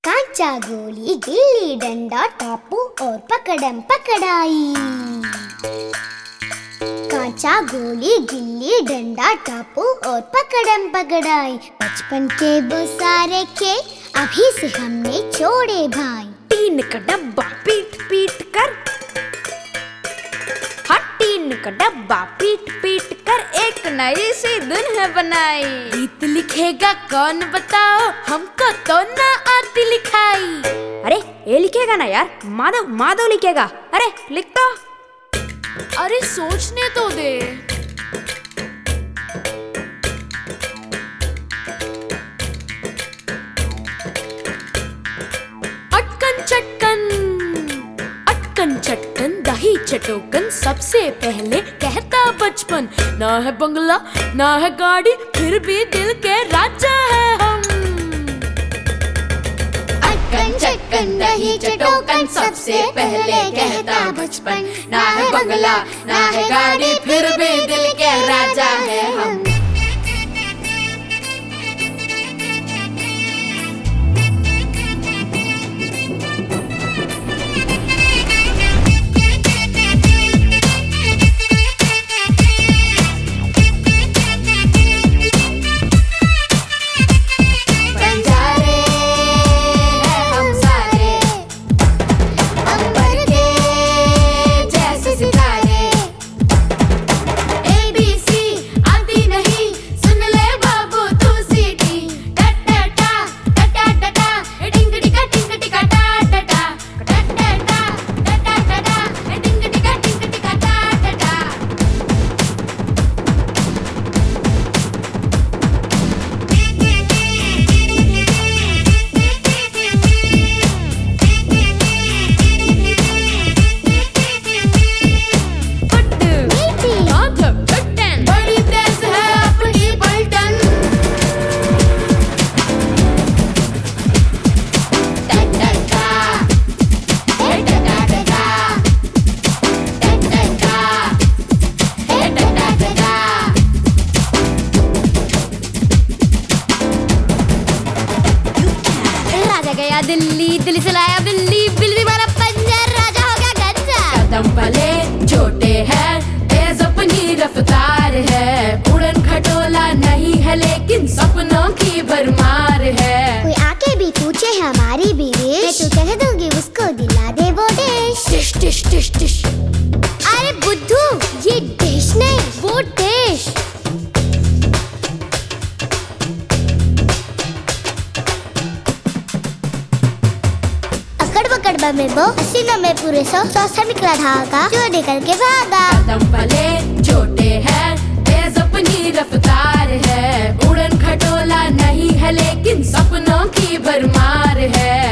कांचा गोली गिल्ली डंडा टापू और पकड़म पकड़ाई। कांचा गोली गिल्ली डंडा टापू और पकड़म पकड़ाई। बचपन के वो सारे खेल अभी से हमने छोड़े भाई। टीन का डब्बा पीट पीट कर, हाँ टीन का डब्बा पीट पीट कर एक नई सी दुनिया बनाई। गीत लिखेगा कौन बताओ, हमको तो ना आती लिखाई। अरे ये लिखेगा ना यार, माधव लिखेगा। अरे लिख तो। अरे सोचने तो दे। अटकन चटकन दही चटोकन, सबसे पहले कहता बचपन। ना है बंगला ना है गाड़ी, फिर भी दिल के राजा है हम। अटकन चटकन दही चटोकन, सबसे पहले कहता बचपन। ना है बंगला ना है गाड़ी, फिर भी दिल के राजा है हम। दिल्ली दिल्ली से लाया बिल्ली, बिल्ली मारा पंजर, राजा हो गया गंजा। कदम भले छोटे हैं, तेज अपनी रफ्तार है। उड़न खटोला नहीं है लेकिन सपनों की भरमार है। कोई आके भी पूछे हमारी भी विश, मैं तो कह दूंगी उसको दिला दे वो डिश। टिश टिश टिश टिश। अरे बुद्धू, ये डिश नहीं वो डिश। कड़बा में वो हसीना में पूरे 100 से निकला धागा, चोरी करके भागा। कदम भले छोटे हैं, तेज अपनी रफ्तार है। उड़न खटोला नहीं है लेकिन सपनों की भरमार है।